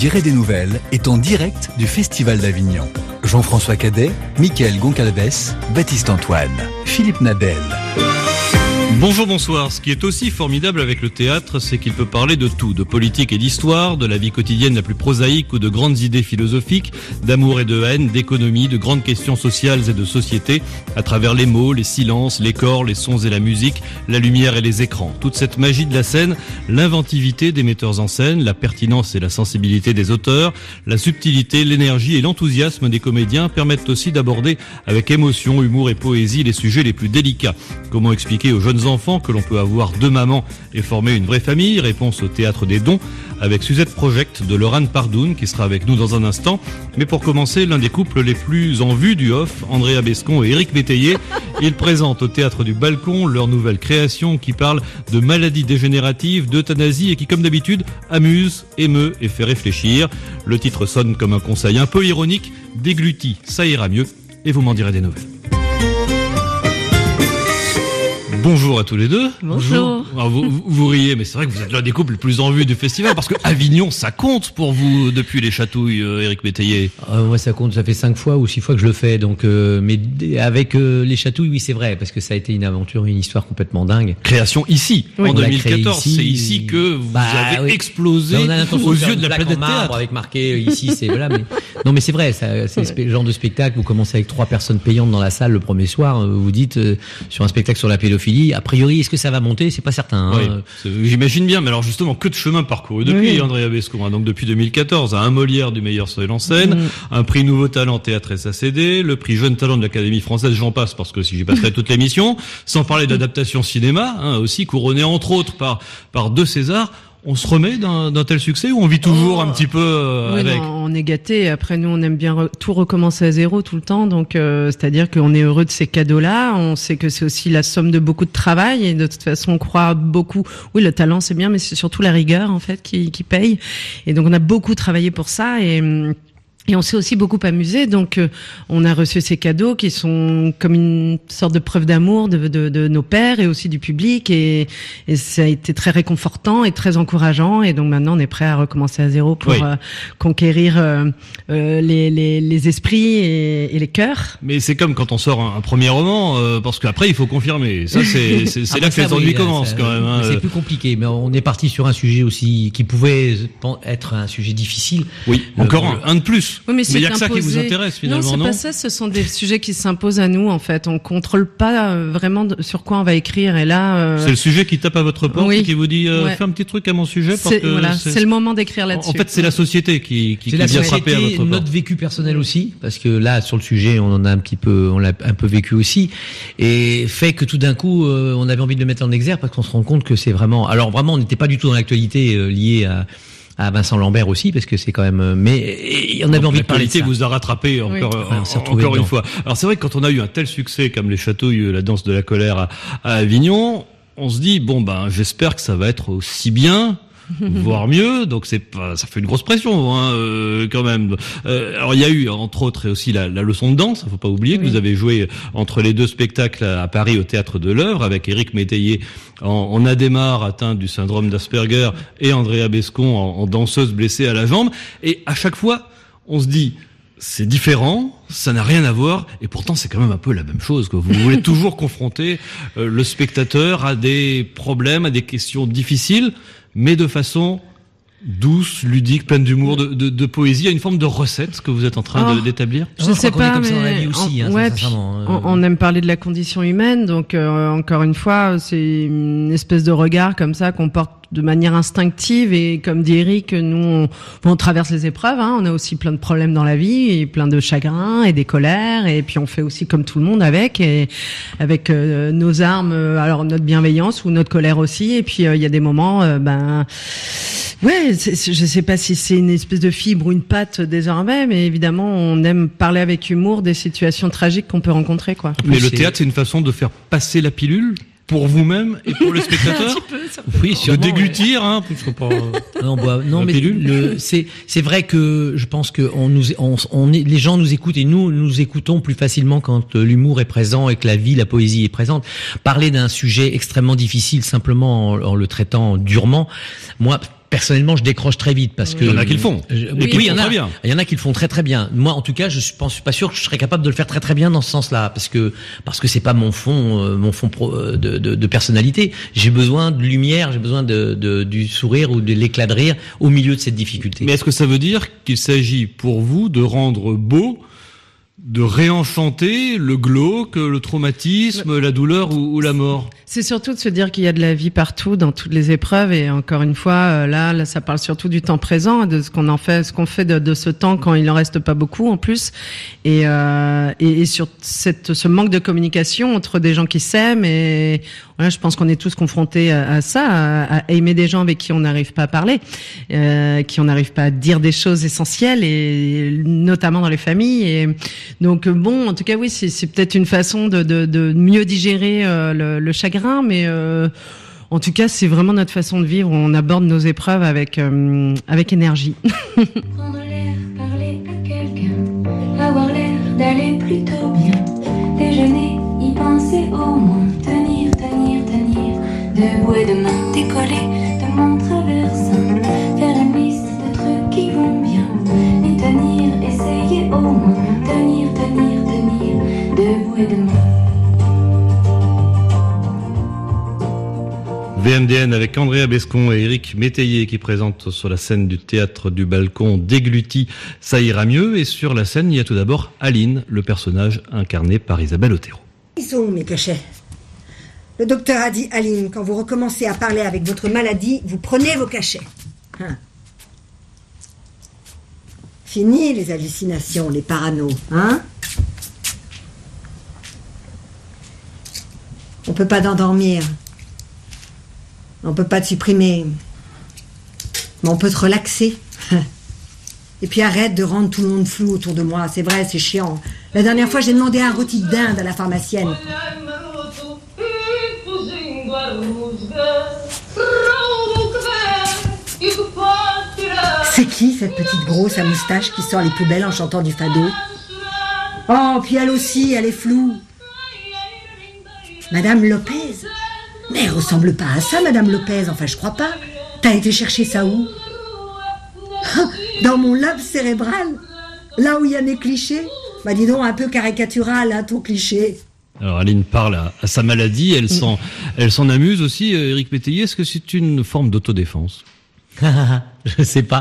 dirai des nouvelles est en direct du Festival d'Avignon. Jean-François Cadet, Mickaël Goncalves, Baptiste Antoine, Philippe Nadel. Bonjour, bonsoir. Ce qui est aussi formidable avec le théâtre, c'est qu'il peut parler de tout, de politique et d'histoire, de la vie quotidienne la plus prosaïque ou de grandes idées philosophiques, d'amour et de haine, d'économie, de grandes questions sociales et de société, à travers les mots, les silences, les corps, les sons et la musique, la lumière et les écrans. Toute cette magie de la scène, l'inventivité des metteurs en scène, la pertinence et la sensibilité des auteurs, la subtilité, l'énergie et l'enthousiasme des comédiens permettent aussi d'aborder avec émotion, humour et poésie les sujets les plus délicats. Comment expliquer aux jeunes enfants que l'on peut avoir 2 mamans et former une vraie famille? Réponse au Théâtre des Dons avec Suzette Project de Laurent Pardoun qui sera avec nous dans un instant. Mais pour commencer, l'un des couples les plus en vue du off, Andrea Bescon et Éric Métayer. Ils présentent au Théâtre du Balcon leur nouvelle création qui parle de maladies dégénératives, d'euthanasie et qui, comme d'habitude, amuse, émeut et fait réfléchir. Le titre sonne comme un conseil un peu ironique: déglutis, ça ira mieux, et vous m'en direz des nouvelles. Bonjour à tous les deux. Bonjour. Alors vous riez, mais c'est vrai que vous êtes l'un des couples les plus en vue du festival, parce que Avignon, ça compte pour vous depuis les Chatouilles, Éric Métayer. Moi, ça compte, ça fait 5 fois ou 6 fois que je le fais. Donc, mais avec les Chatouilles, oui, c'est vrai, parce que ça a été une aventure, une histoire complètement dingue. Création ici, oui, en 2014. C'est ici que vous avez explosé aux yeux de la planète théâtre. Avec marqué ici, c'est voilà. Mais non, mais c'est vrai, c'est le genre de spectacle. Vous commencez avec 3 personnes payantes dans la salle le premier soir. Vous dites sur un spectacle sur la pédophilie. A priori, est-ce que ça va monter? C'est pas certain. Hein. Oui, j'imagine bien. Mais alors justement, que de chemin parcouru depuis, Andrea Bescon. Donc depuis 2014, un Molière du meilleur seul en scène, un prix Nouveau Talent Théâtre SACD, le prix Jeune Talent de l'Académie Française, j'en passe parce que si j'y passerai toute l'émission, sans parler d'adaptation cinéma, aussi couronné entre autres par 2 Césars. On se remet d'un tel succès ou on vit toujours un petit peu avec? Non, on est gâtés. Après, nous, on aime bien tout recommencer à zéro tout le temps. Donc, c'est-à-dire qu'on est heureux de ces cadeaux-là. On sait que c'est aussi la somme de beaucoup de travail. Et de toute façon, on croit beaucoup. Oui, le talent, c'est bien, mais c'est surtout la rigueur, en fait, qui paye. Et donc, on a beaucoup travaillé pour ça. Et on s'est aussi beaucoup amusé, donc on a reçu ces cadeaux qui sont comme une sorte de preuve d'amour de nos pairs et aussi du public, et ça a été très réconfortant et très encourageant. Et donc maintenant on est prêt à recommencer à zéro pour conquérir les esprits et les cœurs. Mais c'est comme quand on sort un premier roman, parce qu'après il faut confirmer. Ça c'est là que les ennuis commencent quand même. Hein. C'est plus compliqué, mais on est parti sur un sujet aussi qui pouvait être un sujet difficile. Oui, encore un de plus. Oui, mais il y a que ça qui vous intéresse finalement, non? C'est pas ça, ce sont des sujets qui s'imposent à nous en fait. On contrôle pas vraiment sur quoi on va écrire, et là c'est le sujet qui tape à votre porte et qui vous dit fais un petit truc à mon sujet parce que c'est le moment d'écrire là-dessus. En fait, c'est la société qui vient frapper à votre porte. Notre vécu personnel aussi, parce que là sur le sujet, on l'a un peu vécu aussi, et fait que tout d'un coup on avait envie de le mettre en exergue parce qu'on se rend compte que c'est vraiment on n'était pas du tout dans l'actualité liée à Vincent Lambert aussi, parce que c'est quand même, mais on avait envie de parler de ça. L'actualité vous a rattrapé encore une fois. Alors c'est vrai que quand on a eu un tel succès comme les Chatouilles, la danse de la colère à Avignon, on se dit j'espère que ça va être aussi bien, voire mieux. Donc ça fait une grosse pression quand même. Alors il y a eu entre autres aussi la leçon de danse. Faut pas oublier que vous avez joué entre les 2 spectacles à Paris au Théâtre de l'Œuvre avec Éric Métayer en Adhémar atteint du syndrome d'Asperger et Andrea Bescon en danseuse blessée à la jambe. Et à chaque fois, on se dit c'est différent, ça n'a rien à voir, et pourtant c'est quand même un peu la même chose, quoi. Vous voulez toujours confronter le spectateur à des problèmes, à des questions difficiles, mais de façon douce, ludique, pleine d'humour, de poésie. Il y a une forme de recette que vous êtes en train d'établir. Je sais pas, mais on aime parler de la condition humaine, donc encore une fois, c'est une espèce de regard comme ça qu'on porte de manière instinctive, et comme dit Eric, nous on traverse les épreuves, on a aussi plein de problèmes dans la vie et plein de chagrins et des colères, et puis on fait aussi comme tout le monde avec nos armes, alors notre bienveillance ou notre colère aussi, et puis il y a des moments je sais pas si c'est une espèce de fibre ou une patte désormais, mais évidemment on aime parler avec humour des situations tragiques qu'on peut rencontrer, quoi. Mais le théâtre, c'est une façon de faire passer la pilule pour vous-même et pour le spectateur. Un petit peu, ça oui, sûrement, de déglutir, pas. Non, mais c'est vrai que je pense que les gens nous écoutent, et nous écoutons plus facilement quand l'humour est présent et que la poésie est présente. Parler d'un sujet extrêmement difficile simplement en le traitant durement, moi personnellement, je décroche très vite parce que il y en a qui le font. Il y en a qui le font très très bien. Moi, en tout cas, je suis pas sûr que je serais capable de le faire très très bien dans ce sens-là, parce que c'est pas mon fond de personnalité. J'ai besoin de lumière, j'ai besoin du sourire ou de l'éclat de rire au milieu de cette difficulté. Mais est-ce que ça veut dire qu'il s'agit pour vous de rendre beau, de réenchanter le glauque, le traumatisme, la douleur ou la mort? C'est surtout de se dire qu'il y a de la vie partout, dans toutes les épreuves, et encore une fois, là, ça parle surtout du temps présent, de ce qu'on fait de ce temps quand il en reste pas beaucoup en plus, et sur ce manque de communication entre des gens qui s'aiment, et voilà, je pense qu'on est tous confrontés à ça, à aimer des gens avec qui on n'arrive pas à parler, qui on n'arrive pas à dire des choses essentielles, et notamment dans les familles. Et donc bon, en tout cas oui, c'est peut-être une façon de mieux digérer le chagrin, mais en tout cas c'est vraiment notre façon de vivre. On aborde nos épreuves avec énergie. Prendre l'air, parler à quelqu'un, avoir l'air d'aller plutôt bien, déjeuner, y penser au moins, tenir, debout et de main décoller de mon traversin, faire une liste de trucs qui vont bien, et tenir, essayer au moins, tenir, debout et de main. VMDN avec Andrea Bescon et Éric Métayer qui présentent sur la scène du théâtre du Balcon Déglutis, ça ira mieux. Et sur la scène, il y a tout d'abord Aline, le personnage incarné par Isabelle Otero. Ils sont où mes cachets? Le docteur a dit, Aline, quand vous recommencez à parler avec votre maladie, vous prenez vos cachets. Hein? Fini les hallucinations, les paranos, hein? On peut pas t'endormir. On peut pas te supprimer. Mais on peut te relaxer. Et puis arrête de rendre tout le monde flou autour de moi. C'est vrai, c'est chiant. La dernière fois, j'ai demandé un rôti de dinde à la pharmacienne. C'est qui cette petite grosse à moustache qui sort les poubelles en chantant du fado? Oh, puis elle aussi, elle est floue. Madame Lopez? Mais elle ressemble pas à ça, Madame Lopez. Enfin, je crois pas. T'as été chercher ça où? Dans mon lobe cérébral. Là où il y a mes clichés. Bah dis donc, un peu caricatural, hein, ton cliché. Alors Aline parle à sa maladie, elle s'en amuse aussi. Éric Métayer, est-ce que c'est une forme d'autodéfense? Je sais pas.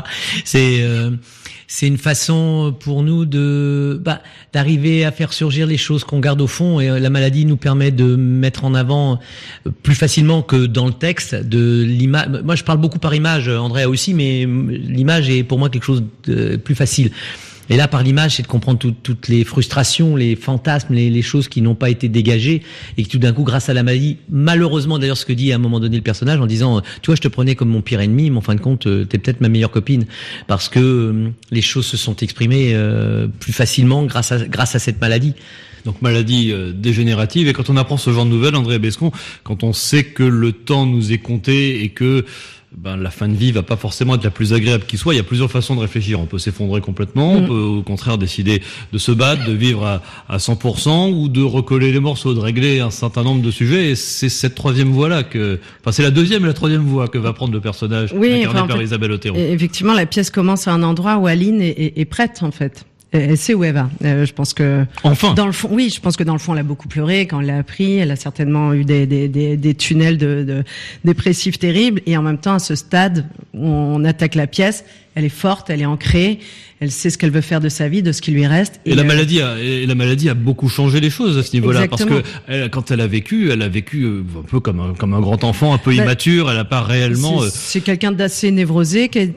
C'est une façon pour nous d'arriver à faire surgir les choses qu'on garde au fond, et la maladie nous permet de mettre en avant plus facilement que dans le texte de l'image. Moi, je parle beaucoup par image, Andrea aussi, mais l'image est pour moi quelque chose de plus facile. Et là, par l'image, c'est de comprendre toutes les frustrations, les fantasmes, les choses qui n'ont pas été dégagées, et que tout d'un coup, grâce à la maladie, malheureusement, d'ailleurs, ce que dit à un moment donné le personnage, en disant, tu vois, je te prenais comme mon pire ennemi, mais en fin de compte, t'es peut-être ma meilleure copine, parce que les choses se sont exprimées plus facilement grâce à cette maladie. Donc maladie dégénérative. Et quand on apprend ce genre de nouvelles, Andrea Bescon, quand on sait que le temps nous est compté et que la fin de vie va pas forcément être la plus agréable qui soit, il y a plusieurs façons de réfléchir. On peut s'effondrer complètement, on peut au contraire décider de se battre, de vivre à 100%, ou de recoller les morceaux, de régler un certain nombre de sujets. Et c'est cette troisième voie-là c'est la deuxième et la troisième voie que va prendre le personnage incarné par Isabelle Otero. Effectivement, la pièce commence à un endroit où Aline est prête, en fait. Elle sait où elle va. Je pense que dans le fond, oui, je pense que dans le fond, elle a beaucoup pleuré quand elle l'a appris. Elle a certainement eu des tunnels de dépressifs terribles. Et en même temps, à ce stade où on attaque la pièce, elle est forte, elle est ancrée, elle sait ce qu'elle veut faire de sa vie, de ce qui lui reste. Et la maladie a beaucoup changé les choses à ce niveau-là. Exactement. Parce que quand elle a vécu un peu comme un grand enfant, un peu immature. Elle a pas réellement. C'est quelqu'un d'assez névrosé qui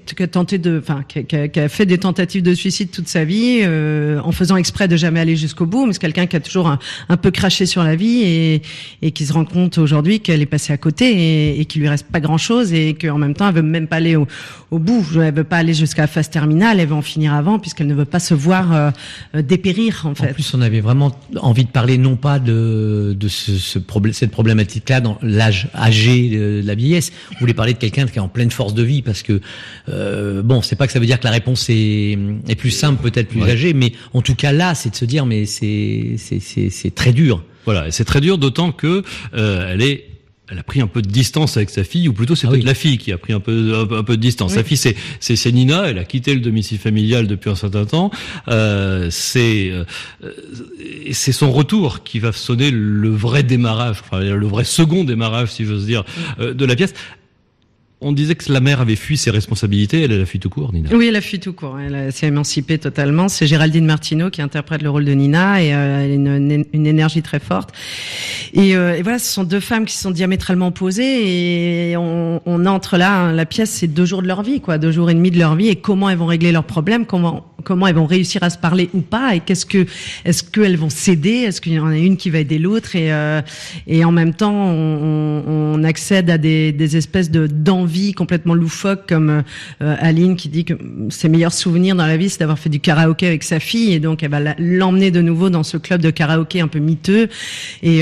a fait des tentatives de suicide toute sa vie, en faisant exprès de jamais aller jusqu'au bout. Mais c'est quelqu'un qui a toujours un peu craché sur la vie et qui se rend compte aujourd'hui qu'elle est passée à côté et qu'il lui reste pas grand-chose, et qu'en même temps elle veut même pas aller au bout. Elle veut pas aller jusqu'à la phase terminale. Elle veut en finir avant, puisqu'elle ne veut pas se voir dépérir, en fait. En plus, on avait vraiment envie de parler non pas de cette problématique-là dans l'âge âgé de la vieillesse. On voulait parler de quelqu'un qui est en pleine force de vie, parce que c'est pas que ça veut dire que la réponse est plus simple, peut-être plus âgée, mais en tout cas là, c'est de se dire mais c'est très dur. Voilà, et c'est très dur, d'autant que elle est elle a pris un peu de distance avec sa fille, ou plutôt c'est peut-être la fille qui a pris un peu de distance. Sa fille, c'est Nina, elle a quitté le domicile familial depuis un certain temps. C'est son retour qui va sonner le vrai démarrage, enfin, le vrai second démarrage, si j'ose dire, de la pièce. On disait que la mère avait fui ses responsabilités, elle a fui tout court, Nina. Oui, elle a fui tout court, elle s'est émancipée totalement. C'est Géraldine Martineau qui interprète le rôle de Nina, et elle a une énergie très forte. Et voilà, ce sont deux femmes qui sont diamétralement opposées, et on entre là, hein, la pièce, c'est 2 jours de leur vie, 2 jours et demi de leur vie, et comment elles vont régler leurs problèmes, comment elles vont réussir à se parler ou pas, et est-ce qu'elles vont céder, est-ce qu'il y en a une qui va aider l'autre, et en même temps, on accède à des espèces d'envie complètement loufoque, comme Aline qui dit que ses meilleurs souvenirs dans la vie, c'est d'avoir fait du karaoké avec sa fille, et donc elle va l'emmener de nouveau dans ce club de karaoké un peu miteux, et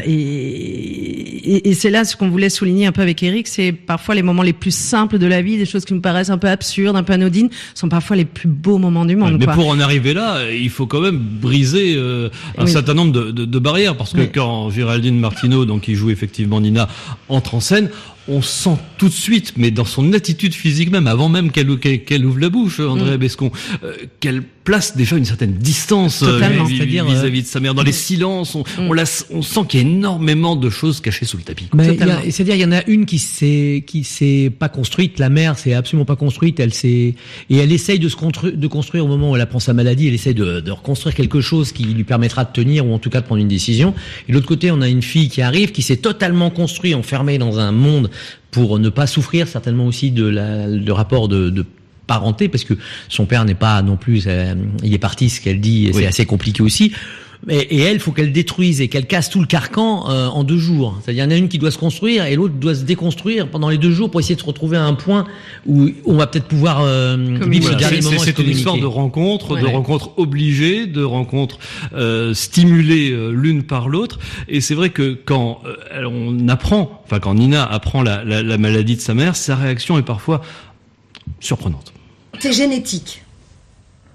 c'est là ce qu'on voulait souligner un peu avec Eric, c'est parfois les moments les plus simples de la vie, des choses qui nous paraissent un peu absurdes, un peu anodines, sont parfois les plus beaux moments du monde. Mais pour en arriver là, il faut quand même briser un certain nombre de barrières, parce que quand Géraldine Martineau, donc qui joue effectivement Nina, entre en scène, on sent tout de suite, mais dans son attitude physique même, avant même qu'elle ouvre la bouche, Andréa Bescon, qu'elle place déjà une certaine distance vis-à-vis de sa mère. Dans les silences, on sent qu'il y a énormément de choses cachées sous le tapis. C'est-à-dire, il y en a une qui s'est pas construite. La mère, c'est absolument pas construite. Elle essaye de construire au moment où elle apprend sa maladie. Elle essaye de reconstruire quelque chose qui lui permettra de tenir, ou en tout cas de prendre une décision. Et de l'autre côté, on a une fille qui arrive, qui s'est totalement construite, enfermée dans un monde pour ne pas souffrir, certainement aussi de rapport de parenté, parce que son père n'est pas non plus, il est parti, ce qu'elle dit, c'est assez compliqué aussi. Et elle, faut qu'elle détruise et qu'elle casse tout le carcan en 2 jours. C'est-à-dire, il y en a une qui doit se construire et l'autre doit se déconstruire pendant les 2 jours pour essayer de se retrouver à un point où on va peut-être pouvoir vivre ce dernier moment. C'est une histoire de rencontres, de rencontres obligées, de rencontres stimulées l'une par l'autre. Et c'est vrai que quand quand Nina apprend la maladie de sa mère, sa réaction est parfois surprenante. C'est génétique. Pardon ?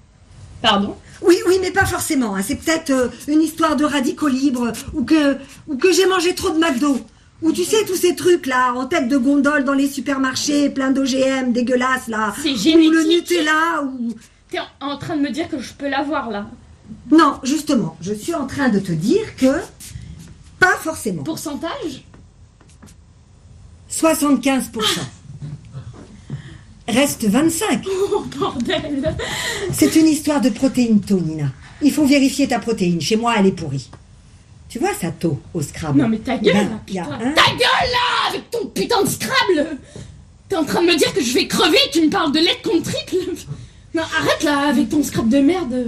Oui, mais pas forcément. C'est peut-être une histoire de radicaux libres, ou que j'ai mangé trop de McDo. Ou tu sais, tous ces trucs là, en tête de gondole dans les supermarchés, plein d'OGM, dégueulasses là. C'est génétique. Ou le Nutella, ou... T'es en train de me dire que je peux l'avoir là ? Non, justement, je suis en train de te dire que... Pas forcément. Pourcentage ? 75%. Reste 25. Oh, bordel. C'est une histoire de protéine taux, Nina. Il faut vérifier ta protéine. Chez moi, elle est pourrie. Tu vois ça, taux, au Scrabble? Non, mais ta gueule, là, putain. Ta gueule, là, avec ton putain de Scrabble. T'es en train de me dire que je vais crever et tu me parles de lait contre triple? Non, arrête, là, avec ton Scrabble de merde.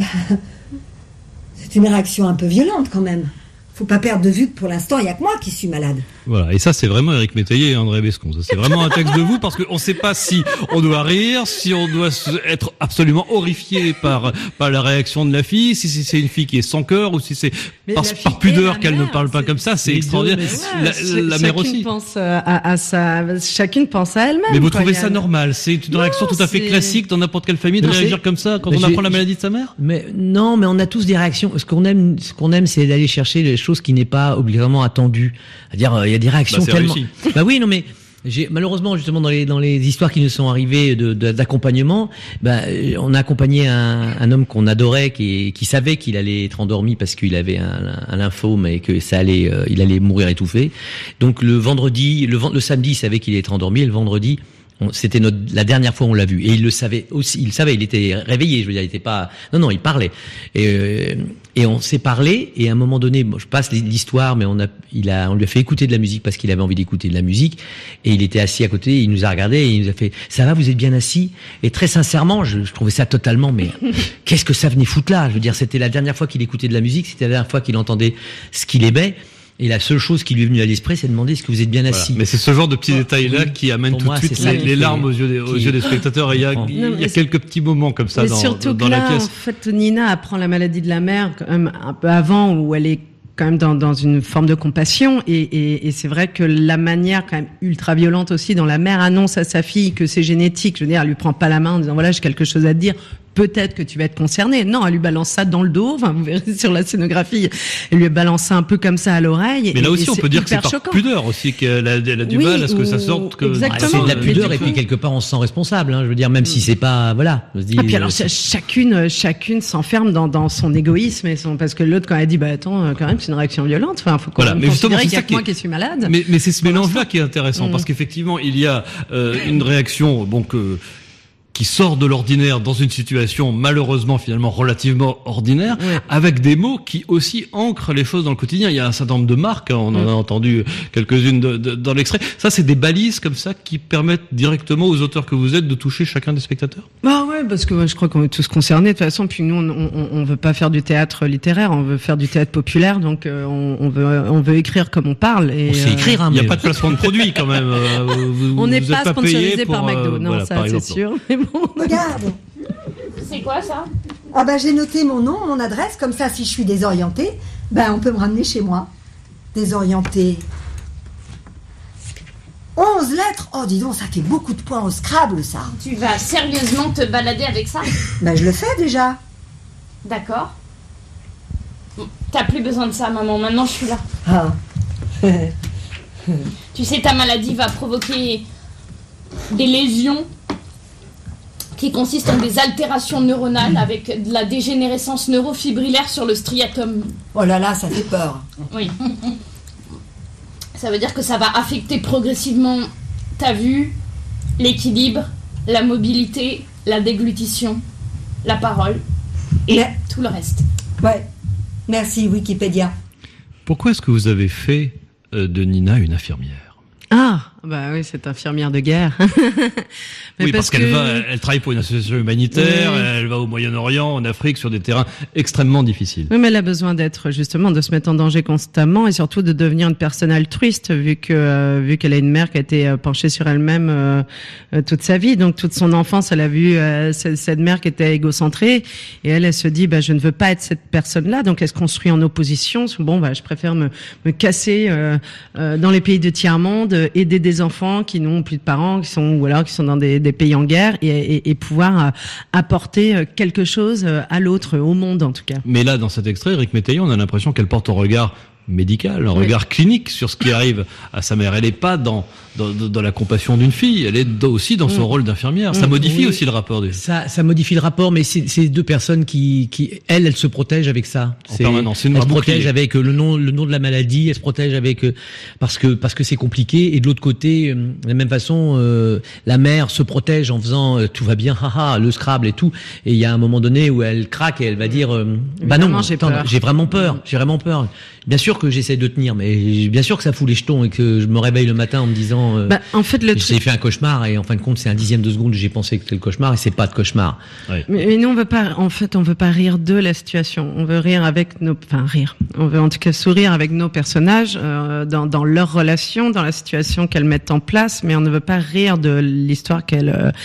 C'est une réaction un peu violente, quand même. Faut pas perdre de vue que pour l'instant, il y a que moi qui suis malade. Voilà, et ça c'est vraiment Éric Métayer et André Bescon. Ça, c'est vraiment un texte de vous, parce qu'on ne sait pas si on doit rire, si on doit être absolument horrifié par la réaction de la fille, si c'est une fille qui est sans cœur, ou si c'est par pudeur qu'elle ne parle pas comme ça. C'est extraordinaire. La mère aussi. Pense chacune pense à elle-même. Mais vous trouvez ça normal? C'est une réaction tout à fait classique dans n'importe quelle famille de réagir comme ça quand on apprend la maladie de sa mère? Mais non, mais on a tous des réactions. Ce qu'on aime, c'est d'aller chercher les choses qui n'est pas obligatoirement attendues. C'est-à-dire, il y a des réactions tellement... Bah oui, non mais... Malheureusement, justement, dans les histoires qui nous sont arrivées d'accompagnement, on a accompagné un homme qu'on adorait, qui savait qu'il allait être endormi parce qu'il avait un lymphome et que il allait mourir étouffé. Donc le samedi, il savait qu'il allait être endormi, et le vendredi, c'était la dernière fois où on l'a vu. Et il le savait aussi, il était réveillé, je veux dire, il était pas, non, il parlait. Et on s'est parlé, et à un moment donné, je passe l'histoire, mais on lui a fait écouter de la musique parce qu'il avait envie d'écouter de la musique, et il était assis à côté, il nous a regardé, et il nous a fait, ça va, vous êtes bien assis? Et très sincèrement, je trouvais ça totalement, mais qu'est-ce que ça venait foutre là? Je veux dire, c'était la dernière fois qu'il écoutait de la musique, c'était la dernière fois qu'il entendait ce qu'il aimait. Et la seule chose qui lui est venue à l'esprit, c'est de demander est-ce que vous êtes bien assis. Voilà. Mais c'est ce genre de petits détails-là qui amène tout de suite les larmes aux yeux des spectateurs. Et il y a quelques petits moments comme ça dans la pièce. En fait, Nina apprend la maladie de la mère quand même un peu avant, où elle est quand même dans une forme de compassion, et c'est vrai que la manière quand même ultra violente aussi dont la mère annonce à sa fille que c'est génétique, je veux dire, elle lui prend pas la main en disant voilà, j'ai quelque chose à te dire, peut-être que tu vas être concerné. Non, elle lui balance ça dans le dos. Enfin, vous verrez sur la scénographie, elle lui balance ça un peu comme ça à l'oreille. Mais là aussi, on peut dire que c'est par choquant. pudeur aussi qu'elle a du mal à ce que ça sorte. Exactement. C'est de la pudeur et puis quelque part on se sent responsable. Je veux dire, même si c'est pas, voilà. Je dis, puis alors chacune s'enferme dans son égoïsme et parce que l'autre quand elle dit attends quand même c'est une réaction violente. Enfin, faut quand même considérer qu'il y a que moi qui suis malade. Mais c'est ce mélange-là qui est intéressant parce qu'effectivement il y a une réaction qui sort de l'ordinaire dans une situation malheureusement finalement relativement ordinaire, avec des mots qui aussi ancrent les choses dans le quotidien. Il y a un certain nombre de marques, on en a entendu quelques-unes dans l'extrait. Ça, c'est des balises comme ça qui permettent directement aux auteurs que vous êtes de toucher chacun des spectateurs. Bah ouais, parce que je crois qu'on est tous concernés de toute façon. Puis nous, on veut pas faire du théâtre littéraire, on veut faire du théâtre populaire, donc on veut écrire comme on parle. Et on sait écrire, il n'y a pas de placement de produit quand même. On n'est pas sponsorisé par McDo, non, voilà, ça c'est sûr. Mais bon. Regarde. C'est quoi ça? Ah j'ai noté mon nom, mon adresse, comme ça si je suis désorientée, on peut me ramener chez moi. Désorientée. 11 lettres. Oh dis donc, ça fait beaucoup de points au Scrabble ça. Tu vas sérieusement te balader avec ça? Je le fais déjà. D'accord. T'as plus besoin de ça, maman, maintenant je suis là. Ah. Tu sais, ta maladie va provoquer des lésions qui consistent en des altérations neuronales avec de la dégénérescence neurofibrillaire sur le striatum. Oh là là, ça fait peur. Oui. Ça veut dire que ça va affecter progressivement ta vue, l'équilibre, la mobilité, la déglutition, la parole et tout le reste. Ouais. Merci Wikipédia. Pourquoi est-ce que vous avez fait de Nina une infirmière? Oui, cette infirmière de guerre. Oui, parce qu'elle travaille pour une association humanitaire, elle va au Moyen-Orient, en Afrique, sur des terrains extrêmement difficiles. Oui, mais elle a besoin d'être, justement, de se mettre en danger constamment et surtout de devenir une personne altruiste, vu qu'elle a une mère qui a été penchée sur elle-même toute sa vie. Donc, toute son enfance, elle a vu cette mère qui était égocentrée et elle se dit, je ne veux pas être cette personne-là. Donc, elle se construit en opposition. Je préfère me casser dans les pays de tiers-monde, aider des enfants qui n'ont plus de parents, qui sont dans des pays en guerre et pouvoir apporter quelque chose à l'autre, au monde en tout cas. Mais là, dans cet extrait, Eric Métaillon, on a l'impression qu'elle porte un regard médical, un regard clinique sur ce qui arrive à sa mère. Elle n'est pas dans la compassion d'une fille, elle est aussi dans son rôle d'infirmière. Ça modifie aussi le rapport. Ça modifie le rapport, mais c'est deux personnes qui elle se protège avec ça. En permanence. Elle se protège avec le nom de la maladie, elle se protège avec parce que c'est compliqué. Et de l'autre côté, de la même façon, la mère se protège en faisant tout va bien, le Scrabble et tout. Et il y a un moment donné où elle craque et elle va dire non, j'ai vraiment peur. Bien sûr que j'essaie de tenir, mais bien sûr que ça fout les jetons et que je me réveille le matin en me disant en fait, j'ai fait un cauchemar et en fin de compte c'est un dixième de seconde j'ai pensé que c'était le cauchemar et c'est pas de cauchemar. Ouais. Mais nous on veut pas rire de la situation, on veut rire avec on veut en tout cas sourire avec nos personnages dans leur relation, dans la situation qu'elles mettent en place, mais on ne veut pas rire de l'histoire qu'elles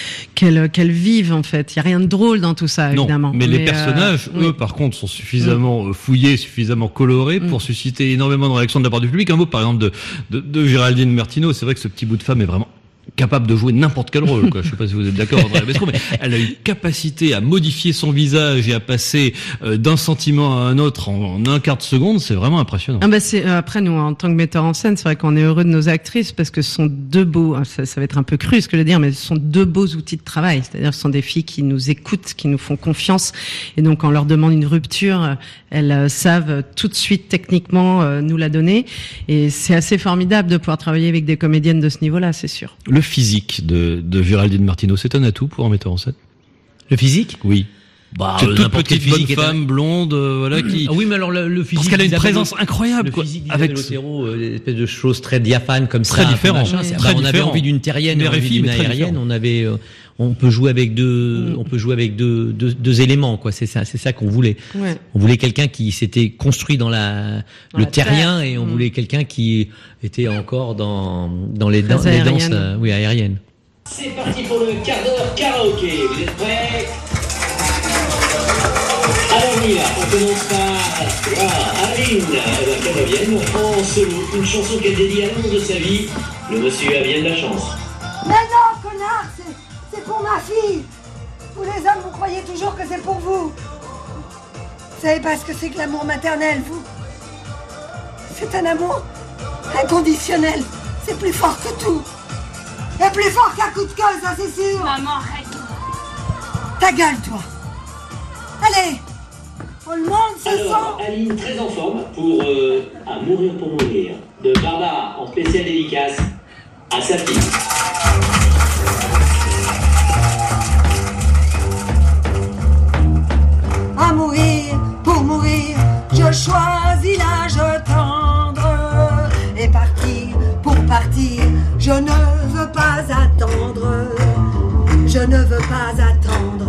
vivent en fait. Il y a rien de drôle dans tout ça évidemment. Mais les personnages eux par contre sont suffisamment fouillés, suffisamment colorés pour susciter énormément de réactions de la part du public. Un mot par exemple de Géraldine Martineau, c'est vrai que ce petit bout de femme est vraiment capable de jouer n'importe quel rôle, quoi. Je sais pas si vous êtes d'accord, André Bescon, mais elle a une capacité à modifier son visage et à passer d'un sentiment à un autre en un quart de seconde, c'est vraiment impressionnant. Après nous, en tant que metteur en scène, c'est vrai qu'on est heureux de nos actrices parce que ce sont deux beaux, ça va être un peu cru ce que je veux dire, mais ce sont deux beaux outils de travail. C'est-à-dire que ce sont des filles qui nous écoutent, qui nous font confiance, et donc on leur demande une rupture, elles savent tout de suite techniquement nous la donner, et c'est assez formidable de pouvoir travailler avec des comédiennes de ce niveau-là, c'est sûr. Le physique de Géraldine Martineau, c'est un atout pour un metteur en scène? Le physique? Oui. C'est toute petite bonne femme blonde, qui. Oui, mais alors le physique. Parce qu'elle a une présence incroyable, quoi. Avec Lotero, une espèce de choses très diaphanes comme très ça. Différent. On avait envie d'une terrienne, on avait envie d'une aérienne. On peut jouer avec deux éléments, quoi. C'est ça qu'on voulait. Ouais. On voulait quelqu'un qui s'était construit dans le terrien et on voulait quelqu'un qui était encore dans les danses, aériennes. C'est parti pour le quart d'heure karaoké. Vous êtes prêts? Alors on y va, on commence par Aline, canadienne, en solo, une chanson qu'elle dédie à l'amour de sa vie. Le monsieur a bien de la chance. Mais non, connard, c'est pour ma fille. Vous les hommes, vous croyez toujours que c'est pour vous. Vous savez pas ce que c'est que l'amour maternel, vous. C'est un amour inconditionnel. C'est plus fort que tout. Et plus fort qu'un coup de gueule, ça c'est sûr. Maman, arrête. Ta gueule, toi. Allez. Tout le monde se Alors, sent. Aline, très en forme pour À mourir pour mourir, de Barbara en spéciale dédicace à sa fille. À mourir, pour mourir, je choisis l'âge tendre. Et partir, pour partir, je ne veux pas attendre. Je ne veux pas attendre.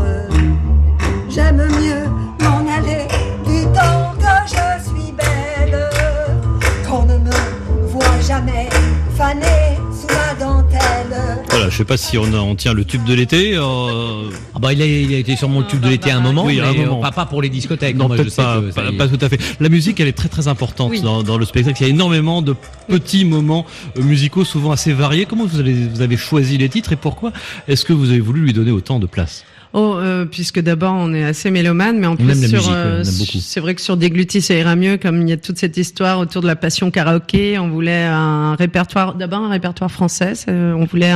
J'aime mieux m'en aller du temps que je suis belle. Qu'on ne me voit jamais fanée sous la dentelle. Voilà, je sais pas si on tient le tube de l'été. Ah bah il a été sûrement le tube de l'été à un moment, Oui, à un mais moment. Pas pour les discothèques. Non, Moi, peut-être je sais pas, que ça y est. pas tout à fait. La musique, elle est très très importante Oui. dans le spectacle. Il y a énormément de petits moments musicaux, souvent assez variés. Comment vous avez choisi les titres et pourquoi est-ce que vous avez voulu lui donner autant de place? Puisque d'abord on est assez mélomane, mais en On plus aime la sur, musique, on aime beaucoup. c'est vrai que sur Déglutis ça ira mieux, comme il y a toute cette histoire autour de la passion karaoké, on voulait un répertoire français, on voulait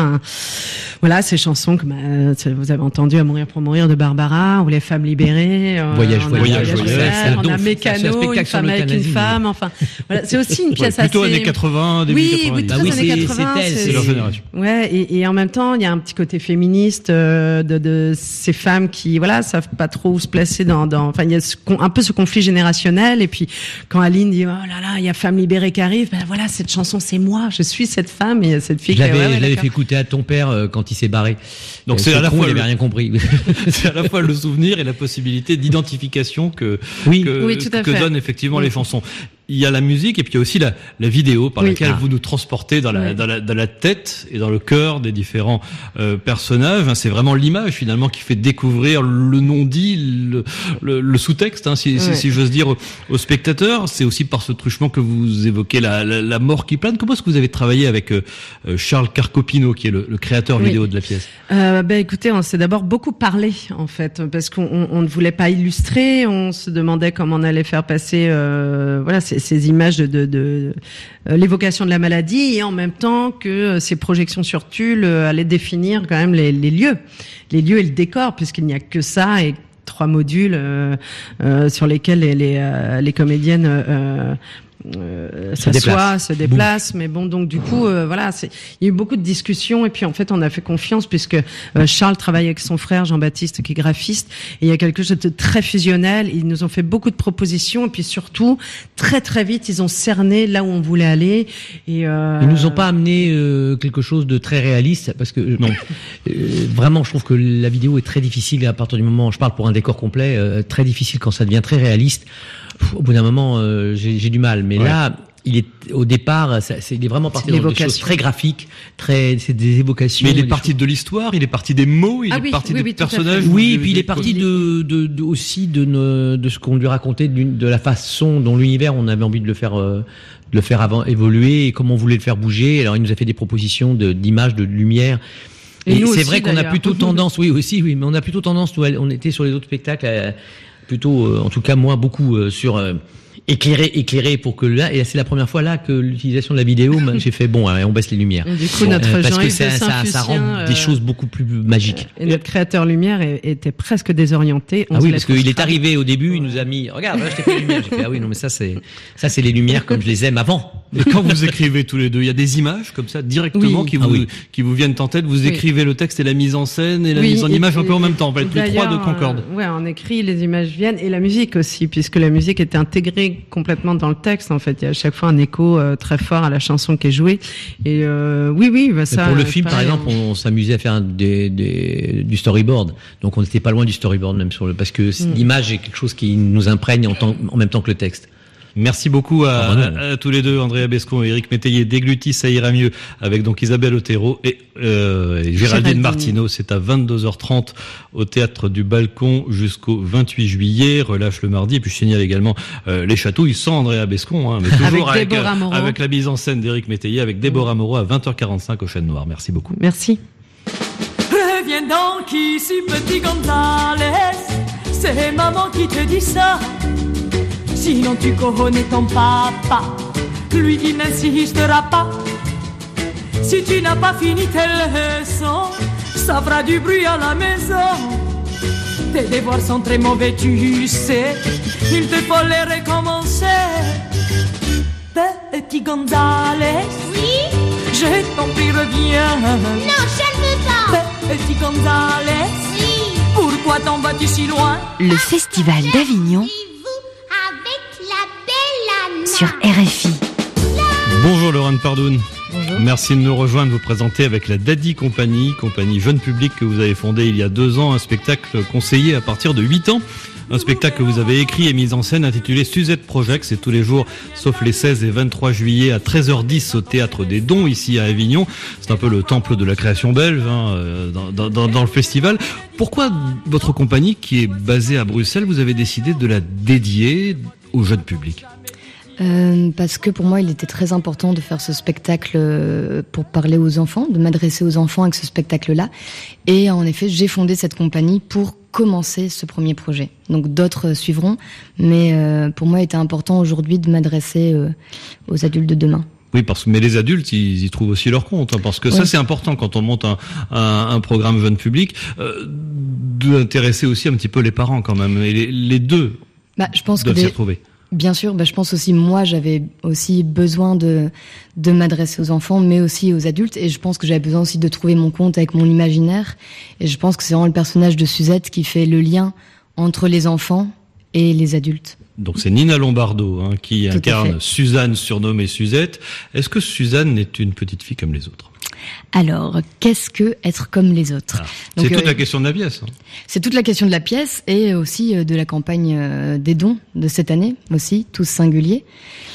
ces chansons que vous avez entendu, À mourir pour mourir de Barbara, on voulait Femmes libérées, Voyage, on a voyage, Voyage, voyage, on a c'est Mécano, un spectacle Une sur femme avec une l'euthanasie. femme, enfin voilà, c'est aussi une pièce Plutôt assez années 80, début oui, 90. oui, Bah très oui, années c'est 80, elle, c'est leur génération. Ouais, et en même temps, il y a un petit côté féministe de ces femmes qui, savent pas trop où se placer enfin, il y a un peu ce conflit générationnel. Et puis, quand Aline dit, oh là là, il y a Femme libérée qui arrive, ben voilà, cette chanson, c'est moi, je suis cette femme, et il y a cette fille Je qui l'avais fait écouter à ton père quand il s'est barré. Donc c'est à la fois il avait rien compris. c'est à la fois le souvenir et la possibilité d'identification que Oui, tout à fait. donnent effectivement les chansons. Il y a la musique et puis il y a aussi la vidéo par laquelle vous nous transportez dans la tête et dans le cœur des différents personnages. C'est vraiment l'image finalement qui fait découvrir le non-dit, le sous-texte, si j'ose dire, aux spectateurs. C'est aussi par ce truchement que vous évoquez la mort qui plane. Comment est-ce que vous avez travaillé avec Charles Carcopino, qui est le créateur vidéo de la pièce? Écoutez, on s'est d'abord beaucoup parlé en fait, parce qu'on ne voulait pas illustrer, on se demandait comment on allait faire passer ces images de l'évocation de la maladie, et en même temps que ces projections sur Tulle allaient définir quand même les lieux et le décor, puisqu'il n'y a que ça et 3 modules sur lesquels les comédiennes s'assoient, se déplacent, mais bon, donc du coup, il y a eu beaucoup de discussions, et puis en fait, on a fait confiance, puisque Charles travaille avec son frère Jean-Baptiste, qui est graphiste, et il y a quelque chose de très fusionnel. Ils nous ont fait beaucoup de propositions, et puis surtout, très très vite, ils ont cerné là où on voulait aller. Et Ils nous ont pas amené quelque chose de très réaliste, parce que non, vraiment, je trouve que la vidéo est très difficile à partir du moment, je parle pour un décor complet, très difficile quand ça devient très réaliste. Au bout d'un moment, j'ai du mal. Mais là, il est au départ, il est vraiment parti dans des choses très graphiques, c'est des évocations. Mais il est parti de l'histoire, il est parti des mots, il est parti des personnages. Oui, et puis il est parti aussi de ce qu'on lui racontait, de la façon dont l'univers, on avait envie de le faire avant évoluer, et comment on voulait le faire bouger. Alors il nous a fait des propositions d'images, de lumière. Et c'est vrai qu'on a plutôt tendance, mais on a plutôt tendance, on était sur les autres spectacles, plutôt, en tout cas moi, beaucoup sur éclairer pour que là, et c'est la première fois là que l'utilisation de la vidéo, j'ai fait on baisse les lumières. Et du coup, notre parce que Jean-Yves ça rend des choses beaucoup plus magiques. Et notre créateur lumière était presque désorienté. Parce qu'il est arrivé au début, il nous a mis, regarde, là, je t'ai fait les lumières. J'ai fait, mais ça c'est les lumières comme je les aime avant. Et quand vous écrivez tous les deux, il y a des images comme ça directement qui vous viennent en tête. Vous écrivez le texte et la mise en scène et la mise en image un peu en même temps. Les 3 de concorde. On écrit, les images viennent, et la musique aussi, puisque la musique est intégrée complètement dans le texte. En fait, il y a à chaque fois un écho très fort à la chanson qui est jouée. Et ça. Pour le film, par exemple, on s'amusait à faire du storyboard. Donc on n'était pas loin du storyboard même parce que l'image est quelque chose qui nous imprègne en même temps que le texte. Merci beaucoup à tous les deux, Andrea Bescon et Éric Métayer. Déglutis, ça ira mieux, avec donc Isabelle Otero et Géraldine Martineau. C'est à 22h30 au Théâtre du Balcon jusqu'au 28 juillet. Relâche le mardi. Et puis je signale également Les Chatouilles sans Andrea Bescon, mais toujours avec la mise en scène d'Éric Métayer, avec Déborah Moreau à 20h45 au Chêne Noir. Merci beaucoup. Merci. viens donc ici, petit Gonzales. C'est maman qui te dit ça. Sinon tu connais ton papa. Lui, il n'insistera pas. Si tu n'as pas fini tes leçons, ça fera du bruit à la maison. Tes devoirs sont très mauvais, tu sais. Il te faut les recommencer. Petit Gonzales. Oui? Je t'en prie, reviens. Non, je ne veux pas. Petit Gonzales. Oui. Pourquoi t'en vas-tu si loin? Le Festival d'Avignon Avec la belle Anna. sur RFI. Bonjour Laurent Pardoun. Bonjour. Merci de nous rejoindre, vous présenter avec la Daddy Company jeune public que vous avez fondée il y a 2 ans, un spectacle conseillé à partir de 8 ans. Un spectacle que vous avez écrit et mis en scène intitulé Suzette Project. C'est tous les jours, sauf les 16 et 23 juillet à 13h10 au Théâtre des Dons, ici à Avignon. C'est un peu le temple de la création belge dans le festival. Pourquoi votre compagnie, qui est basée à Bruxelles, vous avez décidé de la dédier au jeune public ? Parce que pour moi, il était très important de faire ce spectacle pour parler aux enfants, de m'adresser aux enfants avec ce spectacle-là. Et en effet, j'ai fondé cette compagnie pour commencer ce premier projet. Donc d'autres suivront, mais pour moi, il était important aujourd'hui de m'adresser aux adultes de demain. Oui, mais les adultes, ils y trouvent aussi leur compte, parce que ça, c'est important quand on monte un programme jeune public, d'intéresser aussi un petit peu les parents quand même. Et les deux doivent s'y retrouver. Bien sûr, je pense aussi, moi, j'avais aussi besoin de m'adresser aux enfants, mais aussi aux adultes, et je pense que j'avais besoin aussi de trouver mon compte avec mon imaginaire, et je pense que c'est vraiment le personnage de Suzette qui fait le lien entre les enfants et les adultes. Donc c'est Nina Lombardo qui incarne Suzanne, surnommée Suzette. Est-ce que Suzanne est une petite fille comme les autres ? Alors, qu'est-ce que être comme les autres ? C'est toute la question de la pièce. C'est toute la question de la pièce et aussi de la campagne des dons de cette année aussi, tous singuliers.